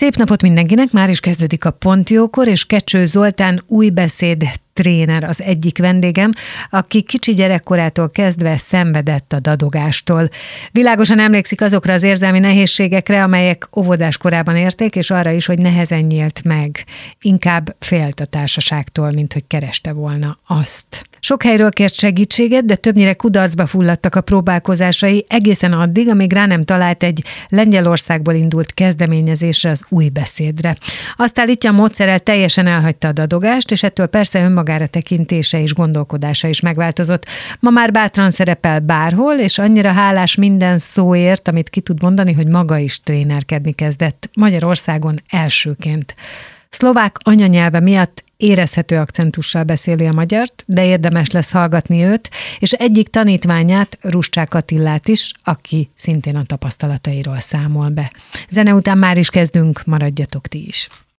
Szép napot mindenkinek, már is kezdődik a Pontjókor, és Kecső Zoltán új beszéd tréner az egyik vendégem, aki kicsi gyerekkorától kezdve szenvedett a dadogástól. Világosan emlékszik azokra az érzelmi nehézségekre, amelyek óvodás korában érték, és arra is, hogy nehezen nyílt meg. Inkább félt a társaságtól, mint hogy kereste volna azt. Sok helyről kért segítséget, de többnyire kudarcba fulladtak a próbálkozásai egészen addig, amíg rá nem talált egy Lengyelországból indult kezdeményezésre, az új beszédre. Azt állítja, a módszerrel teljesen elhagyta a dadogást, és ettől persze önmagára tekintése és gondolkodása is megváltozott. Ma már bátran szerepel bárhol, és annyira hálás minden szóért, amit ki tud mondani, hogy maga is trénerkedni kezdett, Magyarországon elsőként. Szlovák anyanyelve miatt érezhető akcentussal beszéli a magyart, de érdemes lesz hallgatni őt, és egyik tanítványát, Ruscsák Attillát is, aki szintén a tapasztalatairól számol be. Zene után már is kezdünk, maradjatok ti is.